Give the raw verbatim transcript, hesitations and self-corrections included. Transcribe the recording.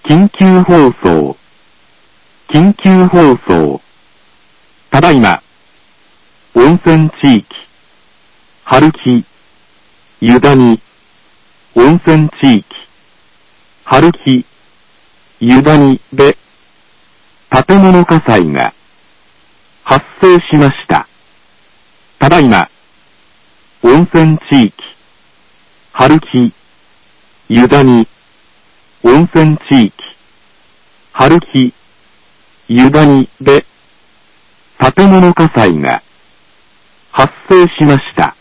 緊急放送、緊急放送。ただいま、温泉地域、春木、湯谷、温泉地域、春木、湯谷で、建物火災が発生しました。ただいま、温泉地域、春木、湯谷、温泉地域、春木、湯谷で、建物火災が発生しました。